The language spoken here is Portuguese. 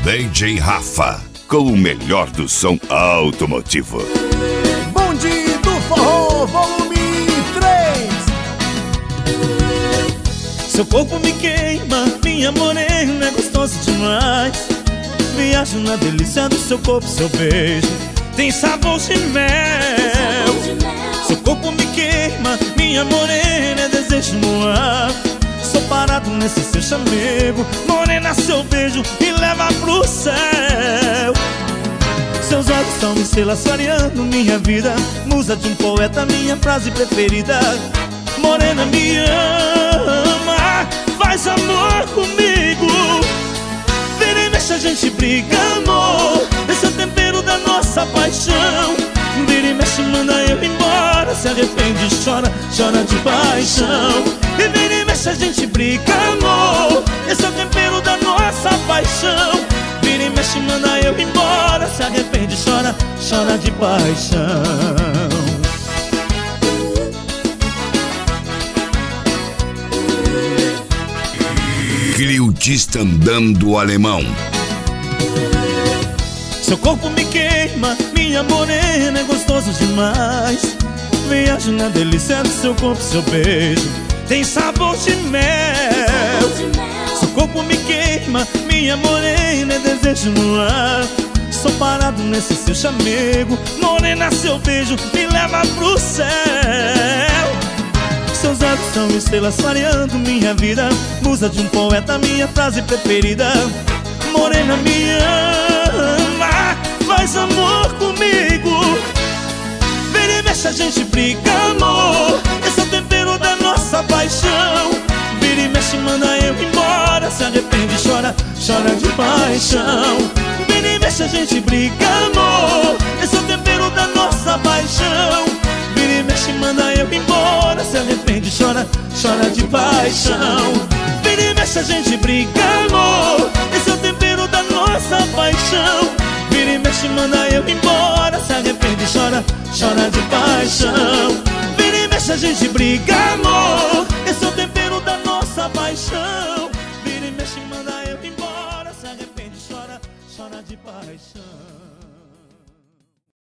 DJ Rafa, com o melhor do som automotivo. Bonde do Forró, volume 3. Seu corpo me queima, minha morena é gostosa demais. Viajo na delícia do seu corpo, seu beijo tem sabor de mel. Seu corpo me queima, minha morena é desejo no ar. Sou parado nesse seu chamego, morena, seu beijo me leva pro céu. Seus olhos são estrelas clareando minha vida, musa de um poeta, minha frase preferida. Morena, me ama, faz amor comigo. Vira e mexe, a gente briga, amor, esse é o tempero da nossa paixão. Vira e mexe, manda eu embora, se arrepende, chora, chora de paixão. E vira e mexe, a gente briga, amor, esse é o tempero da nossa paixão. Vira e mexe, manda eu embora, se arrepende, chora, chora de paixão. Fliutista andando alemão. Seu corpo me queima, minha morena é gostoso demais. Viajo na delícia do seu corpo, seu beijo tem sabor de mel. Seu corpo me queima, minha morena é desejo no ar. Sou parado nesse seu chamego, morena, seu beijo me leva pro céu. Seus olhos são estrelas clareando minha vida, musa de um poeta, minha frase preferida. Morena, me ama, faz amor comigo. Vira e mexe, a gente briga, amor, esse é o tempero da nossa paixão. Vira e mexe, manda eu embora, se arrepende, chora, chora de paixão. Vira e mexe, a gente briga, amor, esse é o tempero da nossa paixão. Vira e mexe, manda eu embora, se arrepende, chora, chora de paixão. Vira e mexe, a gente briga, amor, esse é o tempero da nossa paixão. Vira e mexe, manda eu embora, se arrepende, chora, chora de paixão. Vira e mexe, a gente briga, amor, esse é o tempero da nossa paixão. Vira e mexe, manda eu embora, se arrepende, chora, chora de paixão.